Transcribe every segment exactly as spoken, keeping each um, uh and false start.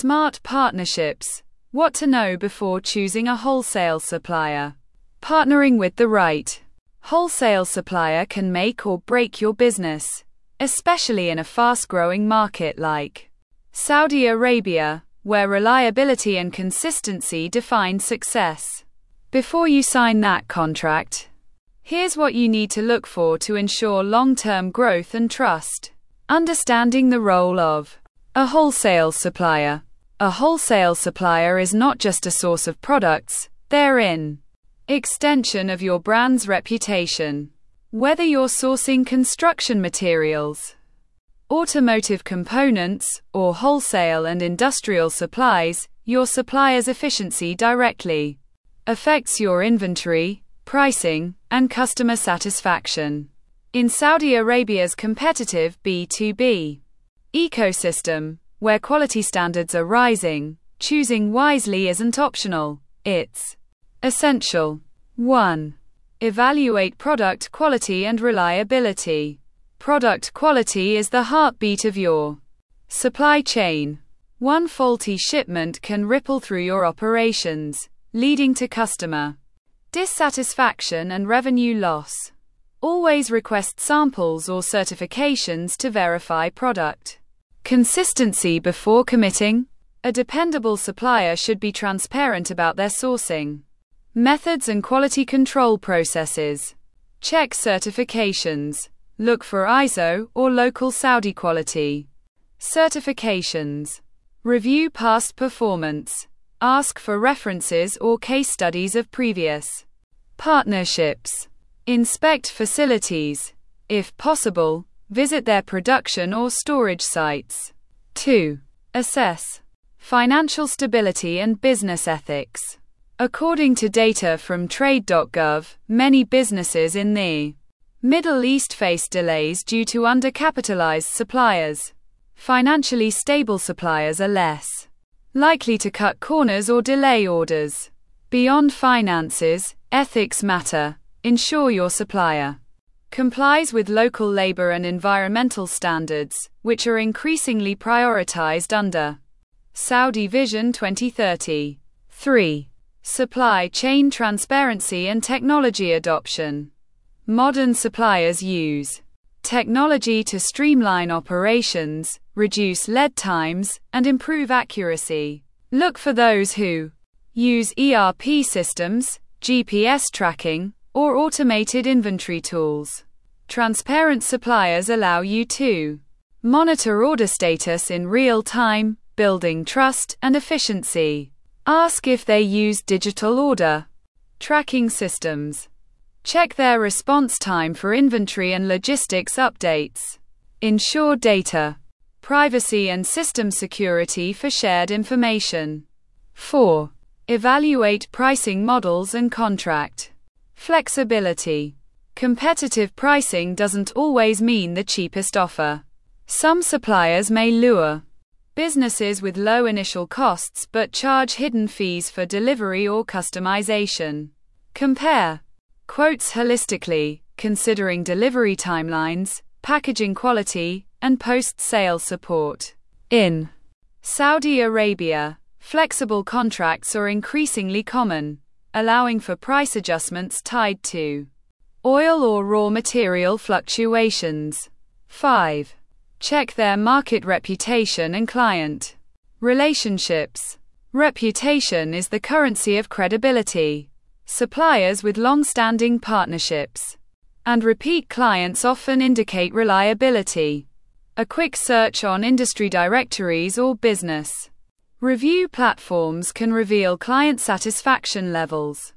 Smart partnerships. What to know before choosing a wholesale supplier. Partnering with the right wholesale supplier can make or break your business, especially in a fast-growing market like Saudi Arabia, where reliability and consistency define success. Before you sign that contract, here's what you need to look for to ensure long-term growth and trust. Understanding the role of a wholesale supplier. A wholesale supplier is not just a source of products, they're an extension of your brand's reputation. Whether you're sourcing construction materials, automotive components, or wholesale and industrial supplies, your supplier's efficiency directly affects your inventory, pricing, and customer satisfaction. In Saudi Arabia's competitive B two B ecosystem, where quality standards are rising, choosing wisely isn't optional, it's essential. one. Evaluate product quality and reliability. Product quality is the heartbeat of your supply chain. One faulty shipment can ripple through your operations, leading to customer dissatisfaction and revenue loss. Always request samples or certifications to verify product consistency before committing. A dependable supplier should be transparent about their sourcing methods and quality control processes. Check certifications. Look for I S O or local Saudi quality certifications. Review past performance. Ask for references or case studies of previous partnerships. Inspect facilities. If possible, visit their production or storage sites. two. Assess financial stability and business ethics. According to data from trade dot gov, many businesses in the Middle East face delays due to undercapitalized suppliers. Financially stable suppliers are less likely to cut corners or delay orders. Beyond finances, ethics matter. Ensure your supplier complies with local labor and environmental standards, which are increasingly prioritized under Saudi Vision twenty thirty. three. Supply chain transparency and technology adoption. Modern suppliers use technology to streamline operations, reduce lead times, and improve accuracy. Look for those who use E R P systems, G P S tracking, or automated inventory tools. Transparent suppliers allow you to monitor order status in real time, building trust and efficiency. Ask if they use digital order tracking systems. Check their response time for inventory and logistics updates. Ensure data privacy and system security for shared information. four. Evaluate pricing models and contract flexibility. Competitive pricing doesn't always mean the cheapest offer. Some suppliers may lure businesses with low initial costs but charge hidden fees for delivery or customization. Compare quotes holistically, considering delivery timelines, packaging quality, and post-sale support. In Saudi Arabia, flexible contracts are increasingly common, allowing for price adjustments tied to oil or raw material fluctuations. five. Check their market reputation and client relationships. Reputation is the currency of credibility. Suppliers with long-standing partnerships and repeat clients often indicate reliability. A quick search on industry directories or business review platforms can reveal client satisfaction levels.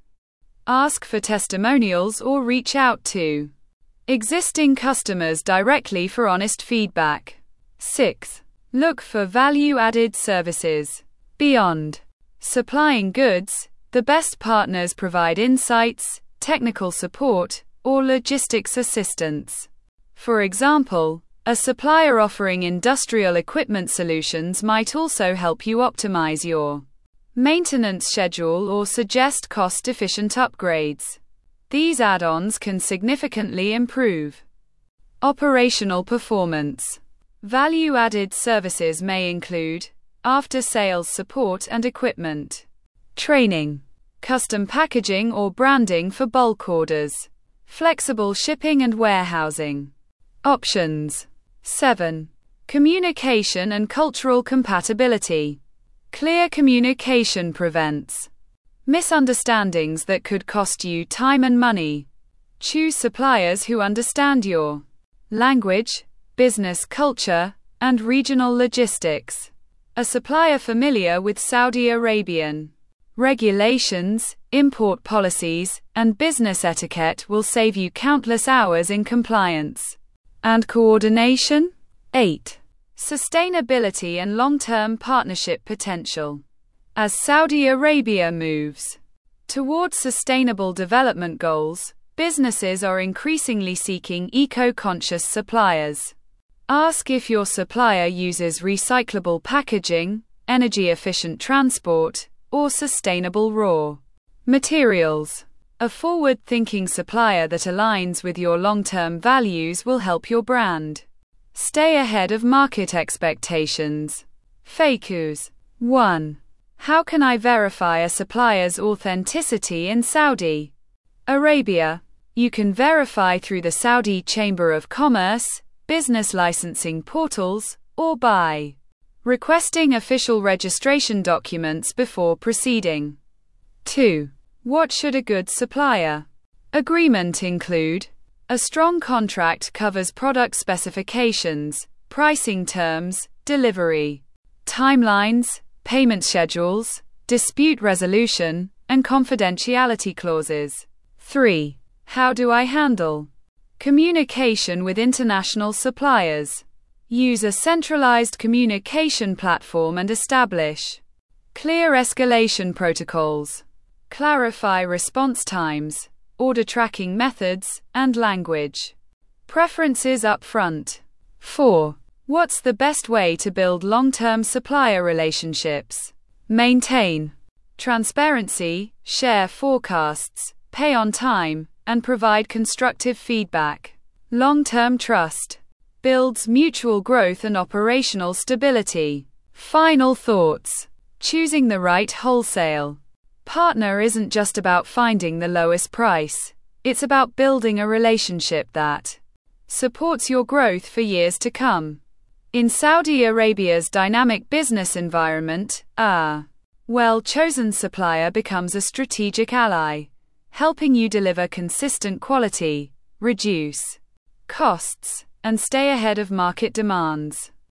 Ask for testimonials or reach out to existing customers directly for honest feedback. six. Look for value-added services. Beyond supplying goods, the best partners provide insights, technical support, or logistics assistance. For example, a supplier offering industrial equipment solutions might also help you optimize your maintenance schedule or suggest cost-efficient upgrades. These add-ons can significantly improve operational performance. Value-added services may include after-sales support and equipment, training, custom packaging or branding for bulk orders, flexible shipping and warehousing. Options. seven. Communication and cultural compatibility. Clear communication prevents misunderstandings that could cost you time and money. Choose suppliers who understand your language, business culture, and regional logistics. A supplier familiar with Saudi Arabian regulations, import policies, and business etiquette will save you countless hours in compliance and coordination. eight. Sustainability and long-term partnership potential. As Saudi Arabia moves towards sustainable development goals, businesses are increasingly seeking eco-conscious suppliers. Ask if your supplier uses recyclable packaging, energy-efficient transport, or sustainable raw materials. A forward-thinking supplier that aligns with your long-term values will help your brand stay ahead of market expectations. F A Q s. one. How can I verify a supplier's authenticity in Saudi Arabia? You can verify through the Saudi Chamber of Commerce, business licensing portals, or by requesting official registration documents before proceeding. two. What should a good supplier agreement include? A strong contract covers product specifications, pricing terms, delivery timelines, payment schedules, dispute resolution, and confidentiality clauses. three. How do I handle communication with international suppliers? Use a centralized communication platform and establish clear escalation protocols. Clarify response times, order tracking methods, and language preferences up front. four. What's the best way to build long-term supplier relationships? Maintain transparency, share forecasts, pay on time, and provide constructive feedback. Long-term trust builds mutual growth and operational stability. Final thoughts. Choosing the right wholesale partner isn't just about finding the lowest price. It's about building a relationship that supports your growth for years to come. In Saudi Arabia's dynamic business environment, a well-chosen supplier becomes a strategic ally, helping you deliver consistent quality, reduce costs, and stay ahead of market demands.